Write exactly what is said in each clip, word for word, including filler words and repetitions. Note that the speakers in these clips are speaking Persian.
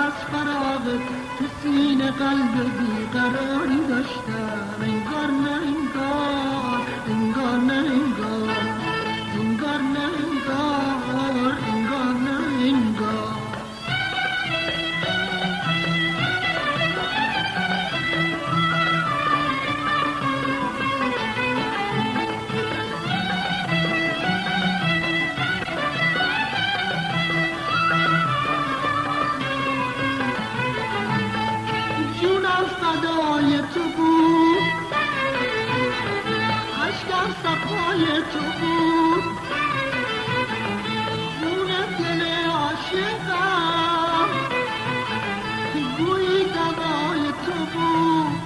از فراغت تو سینه قلب بیقراری داشتم. انگار نه انگار، انگار نه انگار، انگار نه انگار، انگار نه انگار. فدای تو بود، عشقم صفای تو بود، خون دل عاشقم گویی دوای تو بود.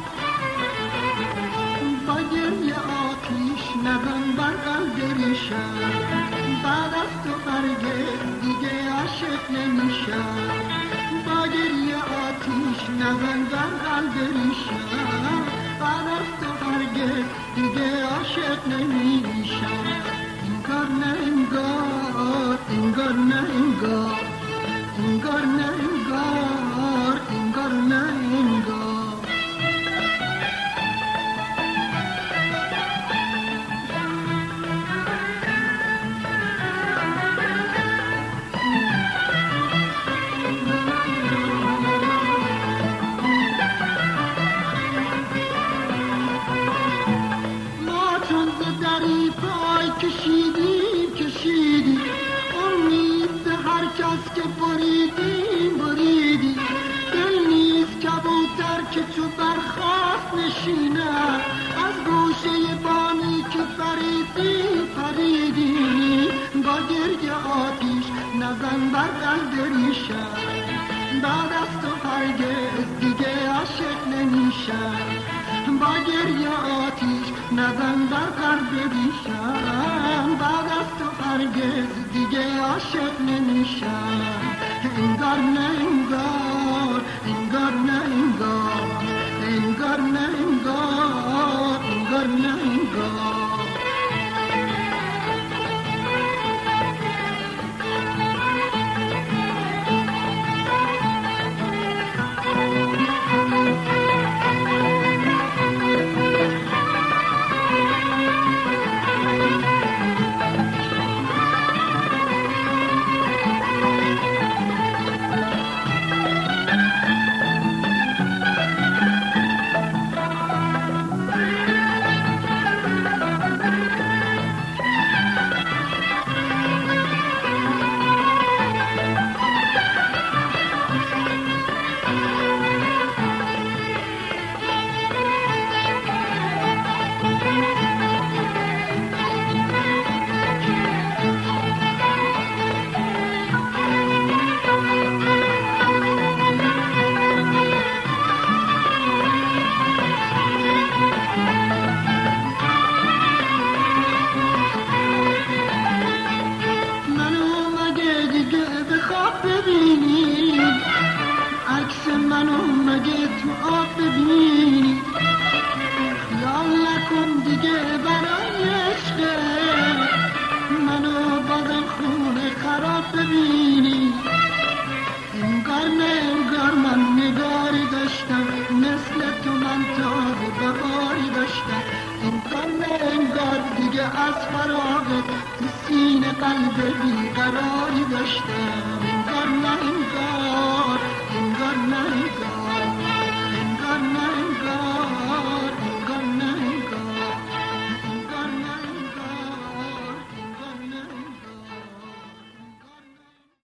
با گریه آتیش نزن بر قلب ریشم، بعد از تو هرگز دیگه عاشق نمیشم. با گریه آتیش نزن بر قلب ریشم، بعد از تو هرگز دیگه عاشق نمیشم. انگار نه انگار، انگار نه انگار، انگار نه انگار، انگار نه انگار. کشیدیم کشیدیم امید هر کس که بریدیم بریدیم. دل نیست کبوتر که تو برخواست نشینه، از گوشه بانی که فریدیم فریدیم. با گرگ آتیش نزن بر قلب ریشم، بعد از تو هرگز دیگه عاشق نمیشم. با گریه آتیش نزن بر قلب ریشم، بعد از تو هرگز دیگه عاشق نمیشم. انگار نه انگار، انگار نه انگار، انگار نه انگار، انگار نه انگار. از فراغت تو سینه قلب